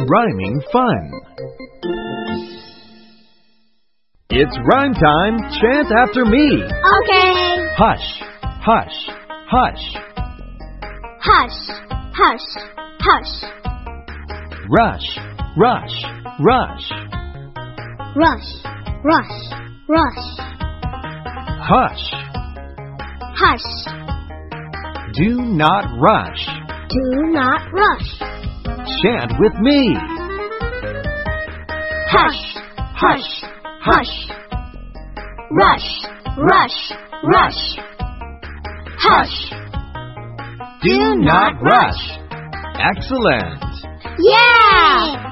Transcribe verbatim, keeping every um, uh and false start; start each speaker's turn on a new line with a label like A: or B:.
A: rhyming fun. It's rhyme time. Chant after me.
B: Okay.
A: Hush, hush, hush.
B: Hush, hush, hush.
A: Rush, rush, rush.
B: Rush, rush, rush.
A: Hush.
B: Hush.
A: Do not rush.
B: Do not rush.
A: Chant with me.
B: Hush, hush, hush. Rush, rush, rush. Hush.
A: Do not rush. Excellent.
B: Yeah!